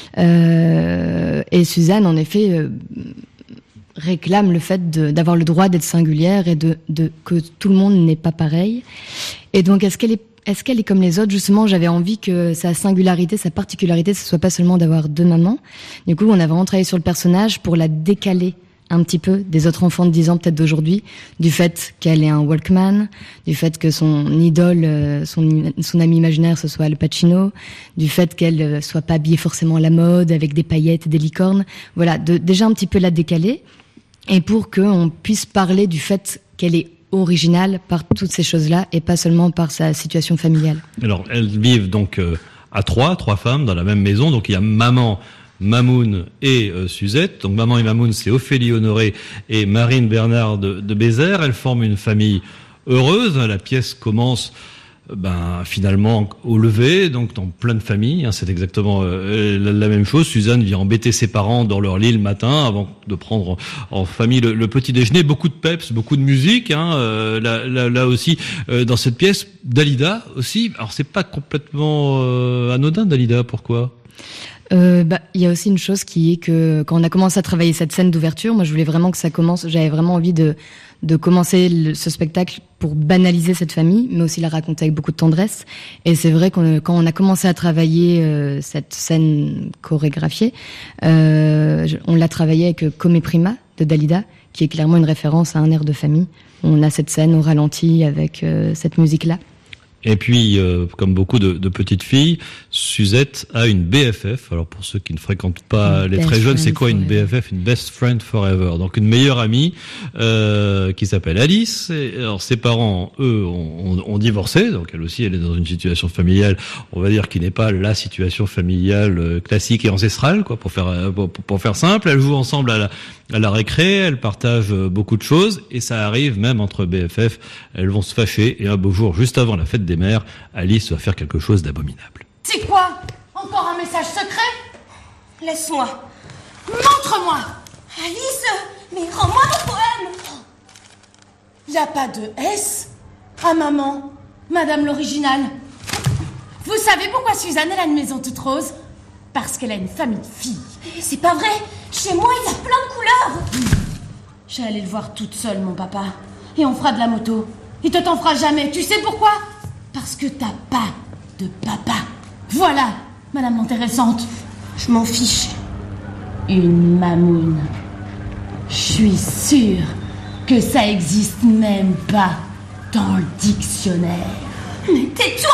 Et Suzanne, en effet, réclame le fait d'avoir le droit d'être singulière et que tout le monde n'est pas pareil. Et donc, est-ce qu'elle est comme les autres ? Justement, j'avais envie que sa singularité, sa particularité, ce soit pas seulement d'avoir 2 mamans. Du coup, on a vraiment travaillé sur le personnage pour la décaler un petit peu des autres enfants de 10 ans, peut-être d'aujourd'hui, du fait qu'elle est un Walkman, du fait que son idole, son ami imaginaire, ce soit Al Pacino, du fait qu'elle soit pas habillée forcément à la mode, avec des paillettes et des licornes. Voilà, déjà un petit peu la décaler, et pour qu'on puisse parler du fait qu'elle est originale par toutes ces choses-là, et pas seulement par sa situation familiale. Alors, elles vivent donc à 3 femmes dans la même maison, donc il y a maman, Mamoun et Suzette. Donc maman et Mamoun, c'est Ophélie Honoré et Marine Bernard de Bézère. Elles forment une famille heureuse. La pièce commence finalement au lever, donc dans plein de familles. C'est exactement la même chose. Suzanne vient embêter ses parents dans leur lit le matin avant de prendre en famille le petit déjeuner. Beaucoup de peps, beaucoup de musique. Là aussi, dans cette pièce, Dalida aussi. Alors c'est pas complètement anodin, Dalida. Pourquoi ? Il y a aussi une chose qui est que quand on a commencé à travailler cette scène d'ouverture, moi je voulais vraiment que ça commence, j'avais vraiment envie de commencer ce spectacle pour banaliser cette famille, mais aussi la raconter avec beaucoup de tendresse. Et c'est vrai que quand on a commencé à travailler cette scène chorégraphiée, on l'a travaillé avec Come Prima de Dalida, qui est clairement une référence à un air de famille. On a cette scène au ralenti avec cette musique-là. Et puis, comme beaucoup de petites filles, Suzette a une BFF. Alors pour ceux qui ne fréquentent pas les très jeunes, c'est quoi une BFF ? Une Best Friend Forever. Donc une meilleure amie qui s'appelle Alice. Et alors ses parents, eux, ont divorcé. Donc elle aussi, elle est dans une situation familiale, on va dire, qui n'est pas la situation familiale classique et ancestrale, quoi, pour faire simple. Elles jouent ensemble à la récré, elles partagent beaucoup de choses, et ça arrive même entre BFF, elles vont se fâcher, et un beau jour, juste avant la fête des mères, Alice va faire quelque chose d'abominable. C'est quoi ? Encore un message secret ? Laisse-moi. Montre-moi. Alice, mais rends-moi mon poème. Y a pas de S ? Ah maman, Madame l'originale. Vous savez pourquoi Suzanne, elle a une maison toute rose ? Parce qu'elle a une famille de filles. C'est pas vrai. Chez moi, il y a plein de couleurs. Je vais aller le voir toute seule, mon papa. Et on fera de la moto. Il te t'en fera jamais. Tu sais pourquoi ? Parce que t'as pas de papa. Voilà, Madame l'intéressante. Je m'en fiche. Une mamoune. Je suis sûre que ça existe même pas dans le dictionnaire. Mais tais-toi!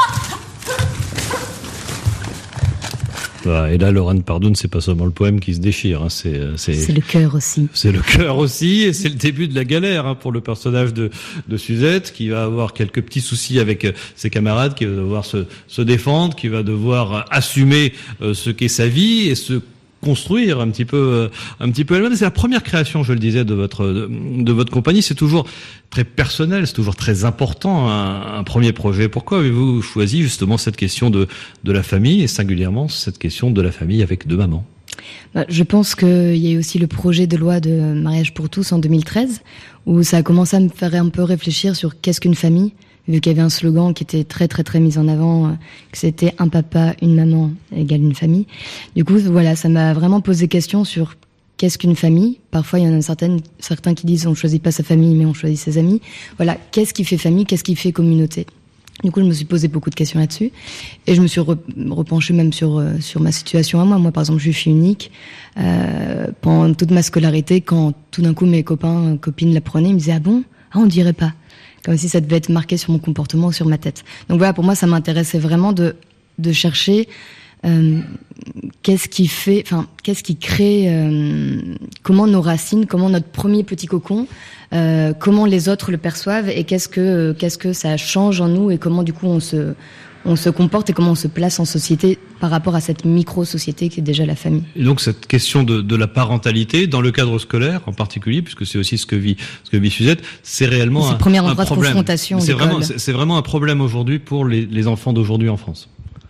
Et là, Lorraine Pardoun, c'est pas seulement le poème qui se déchire, hein, c'est le cœur aussi. C'est le cœur aussi, et c'est le début de la galère, hein, pour le personnage de Suzette, qui va avoir quelques petits soucis avec ses camarades, qui va devoir se défendre, qui va devoir assumer ce qu'est sa vie et se construire un petit peu elle-même. C'est la première création, je le disais, de votre compagnie. C'est toujours très personnel, c'est toujours très important, un premier projet. Pourquoi avez-vous choisi justement cette question de la famille, et singulièrement cette question de la famille avec deux mamans? Je pense qu'il y a eu aussi le projet de loi de mariage pour tous en 2013, où ça a commencé à me faire un peu réfléchir sur qu'est-ce qu'une famille, vu qu'il y avait un slogan qui était très très très mis en avant, que c'était un papa, une maman égale une famille. Du coup, voilà, ça m'a vraiment posé question sur qu'est-ce qu'une famille. Parfois, il y en a certains qui disent on choisit pas sa famille, mais on choisit ses amis. Voilà, qu'est-ce qui fait famille, qu'est-ce qui fait communauté. Du coup, je me suis posé beaucoup de questions là-dessus, et je me suis repenchée même sur ma situation à moi. Moi, par exemple, je suis fille unique. Pendant toute ma scolarité, quand tout d'un coup mes copines l'apprenaient, ils me disaient ah bon, on dirait pas. Comme si ça devait être marqué sur mon comportement ou sur ma tête. Donc voilà, pour moi, ça m'intéressait vraiment de chercher qu'est-ce qui crée, comment nos racines, comment notre premier petit cocon, comment les autres le perçoivent, et qu'est-ce que ça change en nous, et comment du coup on se comporte et comment on se place en société par rapport à cette micro-société qui est déjà la famille. Et donc cette question de la parentalité, dans le cadre scolaire en particulier, puisque c'est aussi ce que vit Suzette, c'est réellement un problème. De confrontation. C'est vraiment un problème aujourd'hui pour les enfants d'aujourd'hui en France.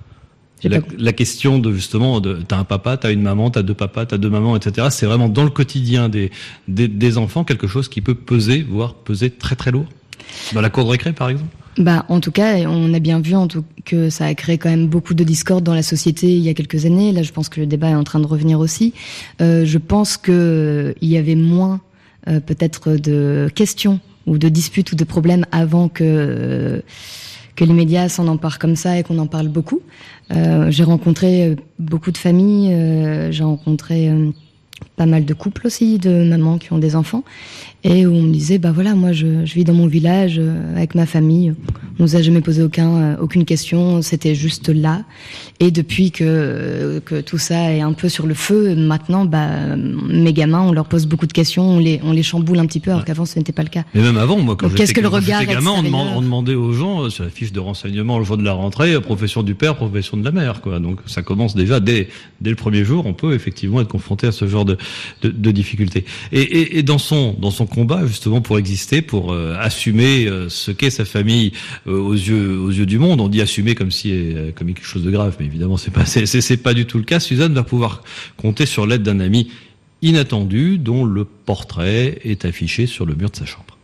La question t'as un papa, t'as une maman, t'as deux papas, t'as deux mamans, etc. C'est vraiment dans le quotidien des enfants quelque chose qui peut peser, voire peser très très lourd. Dans la cour de récré, par exemple. En tout cas, on a bien vu que ça a créé quand même beaucoup de discorde dans la société il y a quelques années. Là, je pense que le débat est en train de revenir aussi. Je pense que il y avait moins peut-être de questions ou de disputes ou de problèmes avant que les médias s'en emparent comme ça et qu'on en parle beaucoup. J'ai rencontré beaucoup de familles, j'ai rencontré pas mal de couples aussi, de mamans qui ont des enfants, et où on me disait voilà, moi je vis dans mon village avec ma famille, on nous a jamais posé aucune question, c'était juste là. Et depuis que tout ça est un peu sur le feu, maintenant mes gamins, on leur pose beaucoup de questions, on les chamboule un petit peu, alors qu'avant ce n'était pas le cas. Mais même avant, moi quand j'étais gamin, on demandait aux gens sur la fiche de renseignement le jour de la rentrée, profession du père, profession de la mère, quoi. Donc ça commence déjà dès le premier jour, on peut effectivement être confronté à ce genre de difficultés. Et dans son combat justement pour exister, pour assumer ce qu'est sa famille aux yeux du monde, on dit assumer comme quelque chose de grave, mais évidemment c'est pas du tout le cas. Suzanne va pouvoir compter sur l'aide d'un ami inattendu dont le portrait est affiché sur le mur de sa chambre.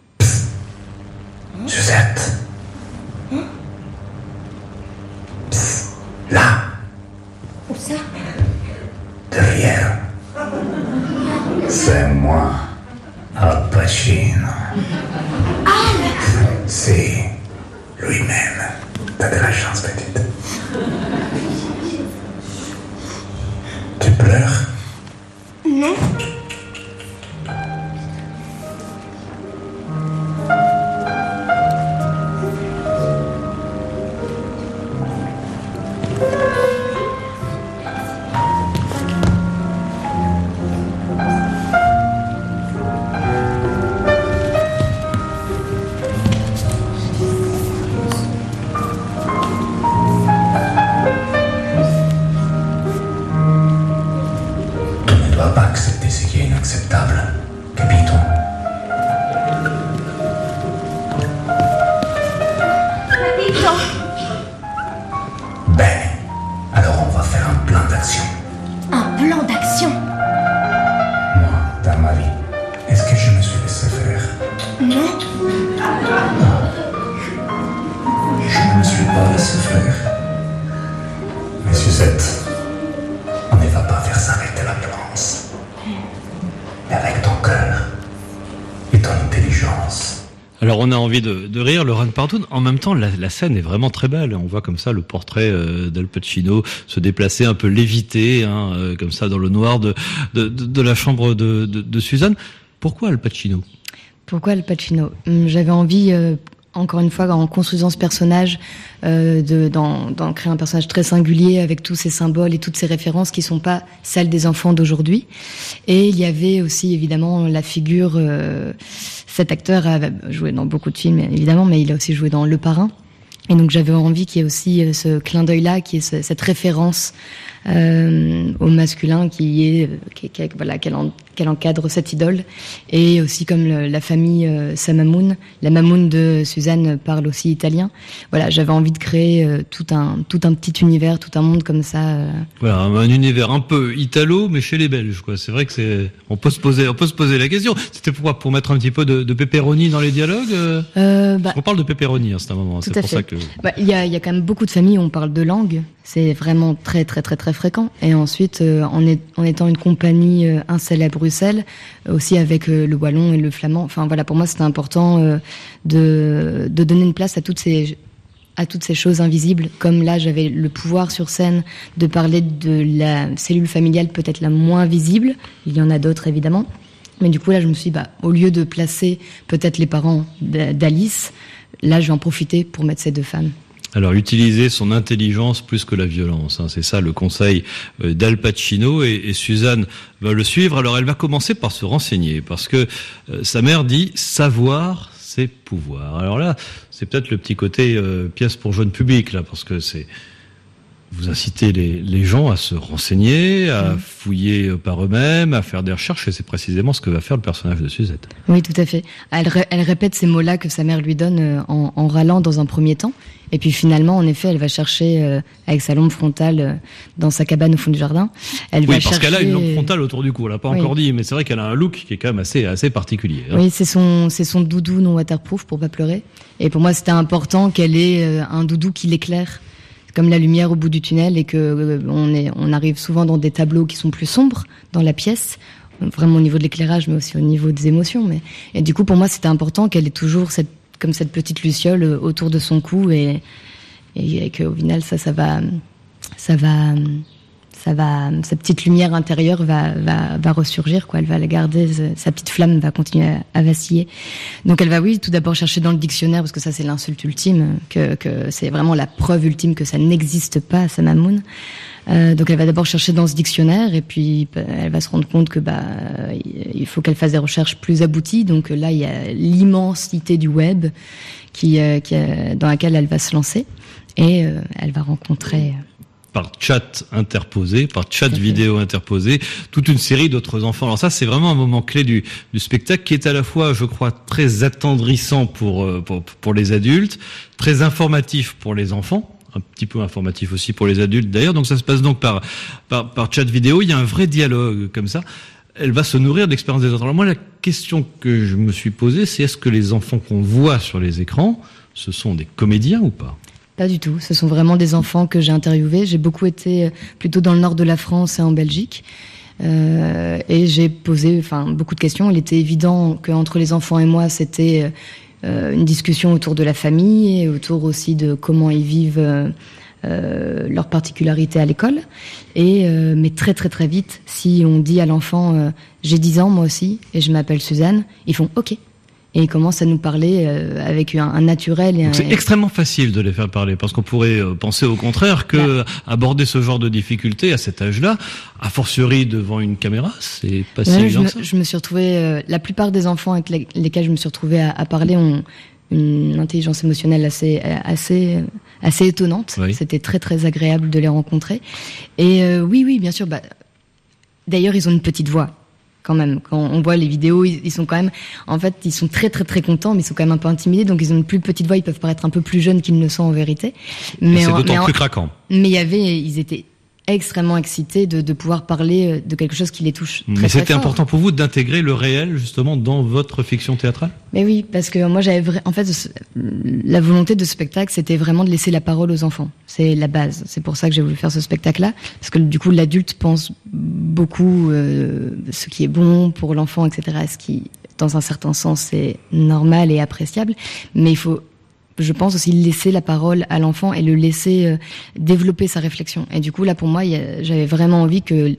Suzette. Là. Où ça? Derrière. C'est moi, Al Pacino. C'est lui-même. T'as de la chance, petite. Tu pleures? Non. Alors on a envie de rire, Lorraine Pardoun. En même temps, la scène est vraiment très belle. On voit comme ça le portrait d'Al Pacino se déplacer, un peu léviter, comme ça dans le noir de la chambre de Suzanne. Pourquoi Al Pacino ? Pourquoi Al Pacino ? J'avais envie, encore une fois, en construisant ce personnage, d'en créer un personnage très singulier avec tous ces symboles et toutes ces références qui sont pas celles des enfants d'aujourd'hui. Et il y avait aussi évidemment la figure. Cet acteur a joué dans beaucoup de films évidemment, mais il a aussi joué dans Le Parrain. Et donc j'avais envie qu'il y ait aussi ce clin d'œil-là, qui est cette référence au masculin qu'elle encadre cette idole. Et aussi comme la famille Samamoun, la Mamoun de Suzanne parle aussi italien. Voilà, j'avais envie de créer tout un petit univers, tout un monde comme ça. Voilà, un univers un peu italo, mais chez les Belges, quoi. C'est vrai que on peut se poser la question. C'était pourquoi? Pour mettre un petit peu de pepperoni dans les dialogues? On parle de pepperoni, c'est un moment. C'est pour ça que. Il y a quand même beaucoup de familles où on parle de langue. C'est vraiment très très très très fréquent. Et ensuite, en étant une compagnie installée à Bruxelles, aussi avec le wallon et le flamand. Enfin voilà, pour moi c'était important de donner une place à toutes ces choses invisibles. Comme là, j'avais le pouvoir sur scène de parler de la cellule familiale peut-être la moins visible. Il y en a d'autres évidemment. Mais du coup là, je me suis dit, au lieu de placer peut-être les parents d'Alice, là je vais en profiter pour mettre ces deux femmes. Alors, utiliser son intelligence plus que la violence, c'est ça le conseil d'Al Pacino, et Suzanne va le suivre. Alors, elle va commencer par se renseigner, parce que sa mère dit « savoir, c'est pouvoir ». Alors là, c'est peut-être le petit côté pièce pour jeune public, là, parce que vous incitez les gens à se renseigner, à fouiller par eux-mêmes, à faire des recherches, et c'est précisément ce que va faire le personnage de Suzette. Oui, tout à fait. Elle répète ces mots-là que sa mère lui donne en râlant dans un premier temps. Et puis finalement, en effet, elle va chercher avec sa lampe frontale dans sa cabane au fond du jardin. Parce qu'elle a une lampe frontale autour du cou. On l'a pas encore dit, mais c'est vrai qu'elle a un look qui est quand même assez particulier. Oui, c'est son doudou non waterproof pour pas pleurer. Et pour moi, c'était important qu'elle ait un doudou qui l'éclaire, comme la lumière au bout du tunnel, et que on arrive souvent dans des tableaux qui sont plus sombres dans la pièce, vraiment au niveau de l'éclairage, mais aussi au niveau des émotions. Et du coup, pour moi, c'était important qu'elle ait toujours cette petite luciole autour de son cou, et qu'au final, sa petite lumière intérieure va ressurgir, quoi. Elle va la garder, sa petite flamme va continuer à vaciller. Donc elle va, tout d'abord chercher dans le dictionnaire, parce que ça c'est l'insulte ultime, que c'est vraiment la preuve ultime que ça n'existe pas, Samamoun. Donc elle va d'abord chercher dans ce dictionnaire, et puis elle va se rendre compte que il faut qu'elle fasse des recherches plus abouties. Donc là il y a l'immensité du web dans laquelle elle va se lancer, et elle va rencontrer par chat interposé, par chat vidéo interposé, toute une série d'autres enfants. Alors ça, c'est vraiment un moment clé du spectacle, qui est à la fois, je crois, très attendrissant pour les adultes, très informatif pour les enfants, un petit peu informatif aussi pour les adultes d'ailleurs. Donc ça se passe donc par chat vidéo. Il y a un vrai dialogue comme ça. Elle va se nourrir de l'expérience des autres. Alors moi, la question que je me suis posée, c'est est-ce que les enfants qu'on voit sur les écrans, ce sont des comédiens ou pas ? Pas du tout. Ce sont vraiment des enfants que j'ai interviewés. J'ai beaucoup été plutôt dans le nord de la France et en Belgique. Et j'ai posé beaucoup de questions. Il était évident qu'entre les enfants et moi, c'était une discussion autour de la famille, et autour aussi de comment ils vivent leurs particularités à l'école. Mais très très très vite, si on dit à l'enfant j'ai 10 ans moi aussi et je m'appelle Suzanne, ils font OK. Et ils commencent à nous parler avec un naturel. Donc c'est extrêmement facile de les faire parler, parce qu'on pourrait penser au contraire que aborder ce genre de difficultés à cet âge-là, a fortiori devant une caméra, c'est pas si évident. Je me suis retrouvée, la plupart des enfants avec lesquels je me suis retrouvée à parler ont une intelligence émotionnelle assez étonnante. Oui. C'était très très agréable de les rencontrer. Et oui, bien sûr. D'ailleurs, ils ont une petite voix. Quand même, quand on voit les vidéos, ils sont quand même, en fait, ils sont très très très contents, mais ils sont quand même un peu intimidés, donc ils ont une plus petite voix, ils peuvent paraître un peu plus jeunes qu'ils ne le sont en vérité. Mais c'est d'autant plus craquant. Mais ils étaient extrêmement excités de pouvoir parler de quelque chose qui les touche très, mais très c'était fort. Important pour vous d'intégrer le réel justement dans votre fiction théâtrale ? Mais oui, parce que moi en fait, la volonté de ce spectacle, c'était vraiment de laisser la parole aux enfants. C'est la base. C'est pour ça que j'ai voulu faire ce spectacle-là, parce que du coup, l'adulte pense beaucoup ce qui est bon pour l'enfant, etc. Ce qui, dans un certain sens, est normal et appréciable. Mais il faut, je pense aussi, laisser la parole à l'enfant et le laisser développer sa réflexion. Et du coup, là, pour moi, j'avais vraiment envie que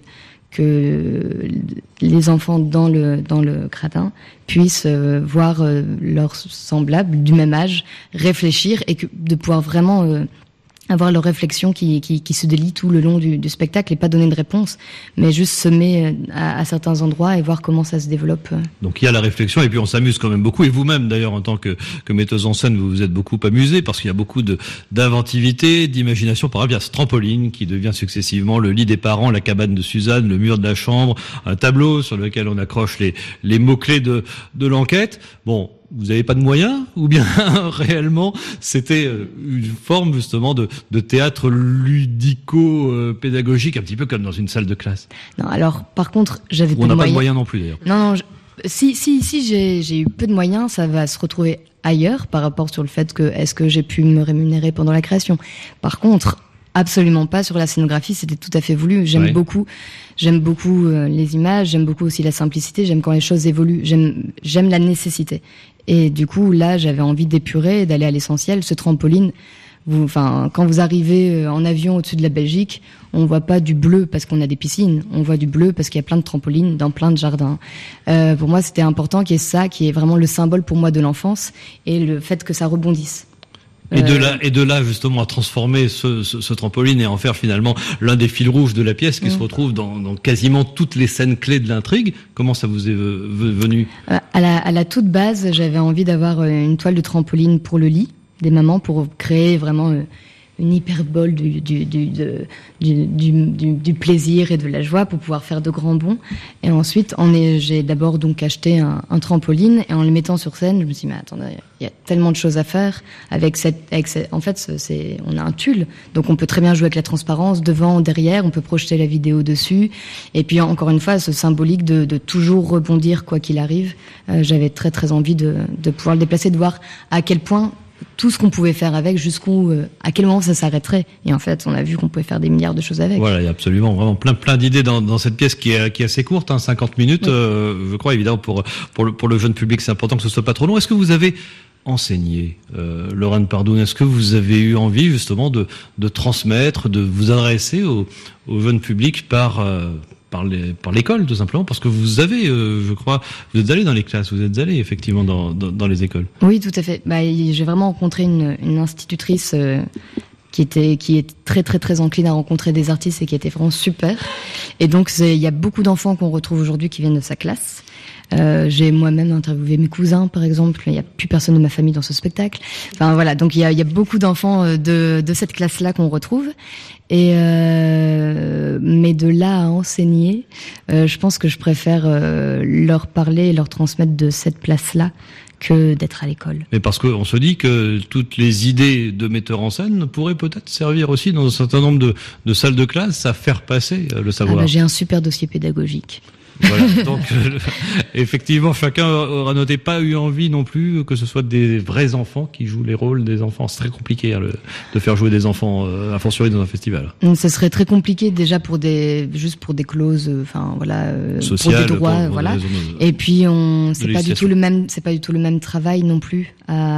que les enfants dans le gradin puissent voir leurs semblables du même âge réfléchir et de pouvoir vraiment avoir leur réflexion qui se délie tout le long du spectacle et pas donner de réponse, mais juste semer à certains endroits et voir comment ça se développe. Donc il y a la réflexion et puis on s'amuse quand même beaucoup. Et vous-même d'ailleurs en tant que metteuse en scène, vous vous êtes beaucoup amusée parce qu'il y a beaucoup d'inventivité, d'imagination. Par exemple, il y a ce trampoline qui devient successivement le lit des parents, la cabane de Suzanne, le mur de la chambre, un tableau sur lequel on accroche les mots-clés de l'enquête. Bon, vous n'avez pas de moyens ou bien réellement c'était une forme justement de théâtre ludico-pédagogique, un petit peu comme dans une salle de classe? Non, alors par contre, j'avais pas de moyens. On n'a pas de moyens non plus d'ailleurs. Non, si j'ai eu peu de moyens, ça va se retrouver ailleurs par rapport sur le fait que est-ce que j'ai pu me rémunérer pendant la création. Par contre, absolument pas sur la scénographie, c'était tout à fait voulu. J'aime beaucoup les images, j'aime beaucoup aussi la simplicité, j'aime quand les choses évoluent, j'aime la nécessité. Et du coup, là, j'avais envie d'épurer et d'aller à l'essentiel. Ce trampoline, quand vous arrivez en avion au-dessus de la Belgique, on voit pas du bleu parce qu'on a des piscines, on voit du bleu parce qu'il y a plein de trampolines dans plein de jardins. Pour moi, c'était important qu'il y ait ça, qui est vraiment le symbole pour moi de l'enfance et le fait que ça rebondisse. Et de là justement à transformer ce trampoline et en faire finalement l'un des fils rouges de la pièce qui se retrouve dans quasiment toutes les scènes clés de l'intrigue. Comment ça vous est venu? À la toute base, j'avais envie d'avoir une toile de trampoline pour le lit des mamans pour créer vraiment une hyperbole du plaisir et de la joie pour pouvoir faire de grands bonds. Et ensuite, j'ai d'abord donc acheté un trampoline et en le mettant sur scène, je me suis dit, mais attendez, il y a tellement de choses à faire en fait, on a un tulle, donc on peut très bien jouer avec la transparence devant, derrière, on peut projeter la vidéo dessus. Et puis encore une fois, ce symbolique de toujours rebondir quoi qu'il arrive. J'avais très très envie de pouvoir le déplacer, de voir à quel point tout ce qu'on pouvait faire avec, à quel moment ça s'arrêterait. Et en fait, on a vu qu'on pouvait faire des milliards de choses avec. Voilà, il y a absolument vraiment plein d'idées dans cette pièce qui est assez courte, 50 minutes. Oui. Je crois évidemment pour le jeune public, c'est important que ce soit pas trop long. Est-ce que vous avez enseigné, Lorraine Pardoun? Est-ce que vous avez eu envie justement de transmettre, de vous adresser au jeune public par l'école, tout simplement, parce que vous avez, je crois, vous êtes allé dans les classes, vous êtes allé effectivement dans les écoles. Oui, tout à fait. J'ai vraiment rencontré une institutrice qui est très très très encline à rencontrer des artistes et qui était vraiment super. Et donc il y a beaucoup d'enfants qu'on retrouve aujourd'hui qui viennent de sa classe. J'ai moi-même interviewé mes cousins, par exemple. Il n'y a plus personne de ma famille dans ce spectacle. Enfin voilà, donc il y a beaucoup d'enfants de cette classe-là qu'on retrouve. Et mais de là à enseigner, je pense que je préfère leur parler et leur transmettre de cette place-là que d'être à l'école. Mais parce qu'on se dit que toutes les idées de metteurs en scène pourraient peut-être servir aussi dans un certain nombre de salles de classe à faire passer le savoir. J'ai un super dossier pédagogique. Voilà, donc effectivement, chacun aura noté pas eu envie non plus que ce soit des vrais enfants qui jouent les rôles des enfants. C'est très compliqué de faire jouer des enfants à fortiori dans un festival. Ce serait très compliqué déjà pour des clauses, sociales, pour des droits, voilà. Et puis c'est pas du tout le même travail non plus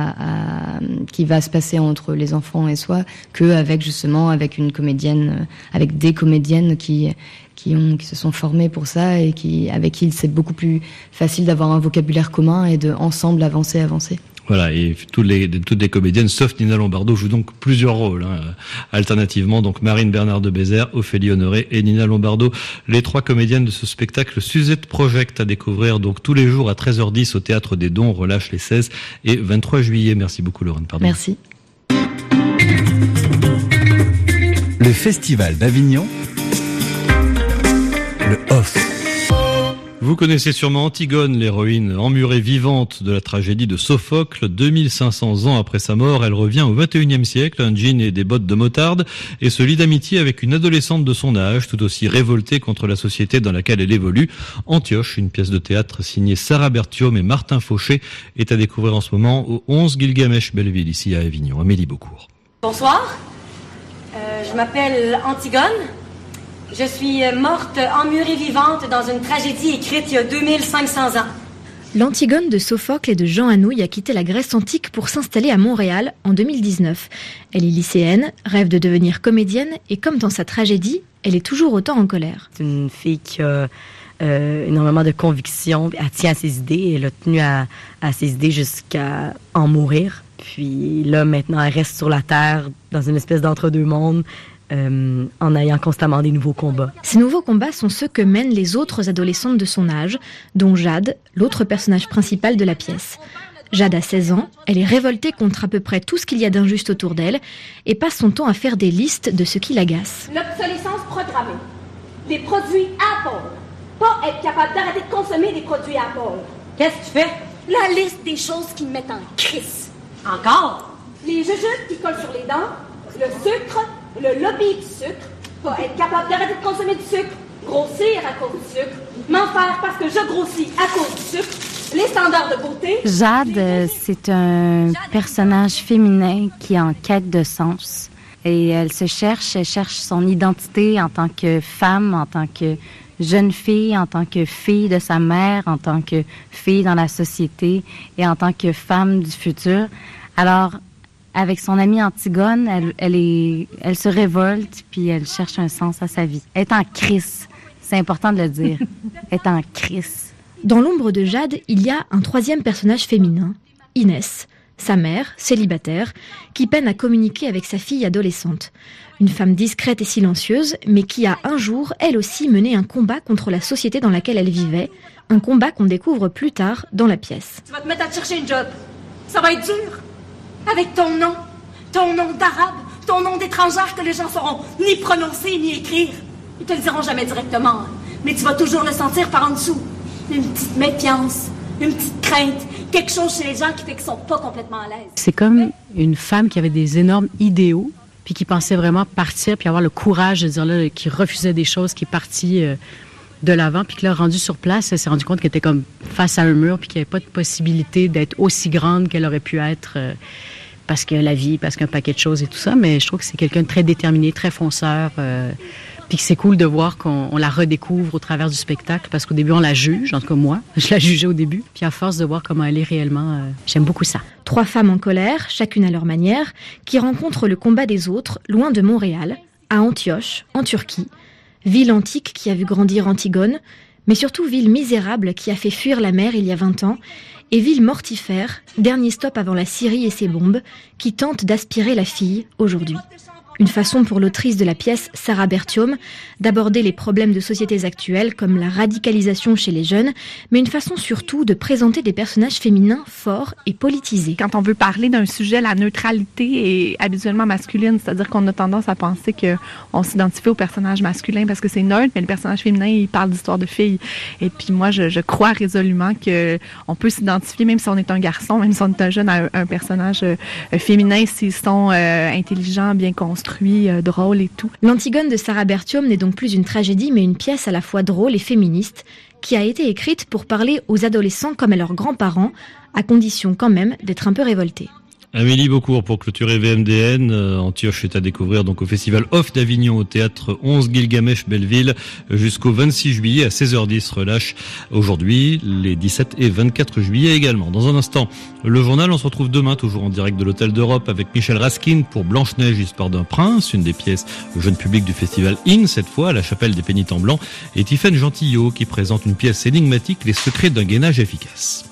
qui va se passer entre les enfants et soi avec une comédienne, avec des comédiennes qui se sont formés pour ça et avec qui c'est beaucoup plus facile d'avoir un vocabulaire commun et de ensemble avancer. Voilà, et toutes les comédiennes, sauf Nina Lombardo, jouent donc plusieurs rôles, alternativement. Donc Marine Bernard de Bézère, Ophélie Honoré et Nina Lombardo, les 3 comédiennes de ce spectacle Suzette Project à découvrir donc tous les jours à 13h10 au Théâtre des Dons, relâche les 16 et 23 juillet. Merci beaucoup Lorraine Pardoun. Merci. Le Festival d'Avignon, le off. Vous connaissez sûrement Antigone, l'héroïne emmurée vivante de la tragédie de Sophocle. 2500 ans après sa mort, elle revient au 21e siècle, un jean et des bottes de motarde, et se lie d'amitié avec une adolescente de son âge, tout aussi révoltée contre la société dans laquelle elle évolue. Antioche, une pièce de théâtre signée Sarah Berthiaume et Martin Fauché, est à découvrir en ce moment au 11 Gilgamesh Belleville, ici à Avignon. Amélie Beaucourt. Bonsoir, je m'appelle Antigone. Je suis morte emmurée vivante dans une tragédie écrite il y a 2500 ans. L'Antigone de Sophocle et de Jean Anouilh a quitté la Grèce antique pour s'installer à Montréal en 2019. Elle est lycéenne, rêve de devenir comédienne et comme dans sa tragédie, elle est toujours autant en colère. C'est une fille qui a énormément de convictions, elle tient à ses idées, elle a tenu à ses idées jusqu'à en mourir. Puis là, maintenant, elle reste sur la terre dans une espèce d'entre-deux-mondes en ayant constamment des nouveaux combats. Ces nouveaux combats sont ceux que mènent les autres adolescentes de son âge, dont Jade, l'autre personnage principal de la pièce. Jade a 16 ans, elle est révoltée contre à peu près tout ce qu'il y a d'injuste autour d'elle et passe son temps à faire des listes de ce qui l'agace. L'obsolescence programmée, des produits Apple, pas être capable d'arrêter de consommer des produits Apple. Qu'est-ce que tu fais? La liste des choses qui me mettent en crise. Encore? Les jujubes qui collent sur les dents, le sucre, le lobby du sucre, pas être capable d'arrêter de consommer du sucre, grossir à cause du sucre, m'en faire parce que je grossis à cause du sucre, les standards de beauté. Jade, c'est un personnage féminin qui est en quête de sens. Et elle cherche son identité en tant que femme, en tant que jeune fille, en tant que fille de sa mère, en tant que fille dans la société et en tant que femme du futur. Alors, avec son amie Antigone, elle se révolte puis elle cherche un sens à sa vie. Elle est en crise. C'est important de le dire. Elle est en crise. Dans l'ombre de Jade, il y a un troisième personnage féminin, Inès, sa mère, célibataire, qui peine à communiquer avec sa fille adolescente. Une femme discrète et silencieuse, mais qui a un jour, elle aussi, mené un combat contre la société dans laquelle elle vivait, un combat qu'on découvre plus tard dans la pièce. Tu vas te mettre à te chercher une job. Ça va être dur. Avec ton nom d'arabe, ton nom d'étrangère que les gens sauront ni prononcer ni écrire. Ils te le diront jamais directement, mais tu vas toujours le sentir par en dessous. Une petite méfiance, une petite crainte, quelque chose chez les gens qui fait qu'ils sont pas complètement à l'aise. C'est comme une femme qui avait des énormes idéaux, puis qui pensait vraiment partir, puis avoir le courage de dire là, qui refusait des choses, qui est partie de l'avant, puis que là, rendue sur place, elle s'est rendue compte qu'elle était comme face à un mur, puis qu'il n'y avait pas de possibilité d'être aussi grande qu'elle aurait pu être parce que la vie, parce qu'un paquet de choses et tout ça. Mais je trouve que c'est quelqu'un de très déterminé, très fonceur, puis que c'est cool de voir qu'on la redécouvre au travers du spectacle, parce qu'au début, on la juge, en tout cas moi, je la jugeais au début, puis à force de voir comment elle est réellement, j'aime beaucoup ça. 3 femmes en colère, chacune à leur manière, qui rencontrent le combat des autres, loin de Montréal, à Antioche, en Turquie, ville antique qui a vu grandir Antigone, mais surtout ville misérable qui a fait fuir la mer il y a 20 ans, et ville mortifère, dernier stop avant la Syrie et ses bombes, qui tente d'aspirer la fille aujourd'hui. Une façon pour l'autrice de la pièce, Sarah Bertium, d'aborder les problèmes de sociétés actuelles comme la radicalisation chez les jeunes, mais une façon surtout de présenter des personnages féminins forts et politisés. Quand on veut parler d'un sujet, la neutralité est habituellement masculine, c'est-à-dire qu'on a tendance à penser qu'on s'identifie au personnage masculin parce que c'est neutre, mais le personnage féminin, il parle d'histoire de filles. Et puis moi, je crois résolument qu'on peut s'identifier, même si on est un garçon, même si on est un jeune, à un personnage féminin, s'ils sont intelligents, bien construits, drôle et tout. L'Antigone de Sarah Bertium n'est donc plus une tragédie, mais une pièce à la fois drôle et féministe, qui a été écrite pour parler aux adolescents comme à leurs grands-parents, à condition quand même d'être un peu révoltés. Amélie Beaucourt pour clôturer VMDN. Antioche est à découvrir donc au Festival Off d'Avignon au théâtre 11 Gilgamesh Belleville jusqu'au 26 juillet à 16h10. Relâche aujourd'hui les 17 et 24 juillet également. Dans un instant, le journal, on se retrouve demain toujours en direct de l'Hôtel d'Europe avec Michel Raskin pour Blanche-Neige, Histoire d'un prince, une des pièces jeune public du Festival IN, cette fois à la Chapelle des Pénitents Blancs, et Tiffaine Gentillot qui présente une pièce énigmatique, Les secrets d'un gainage efficace.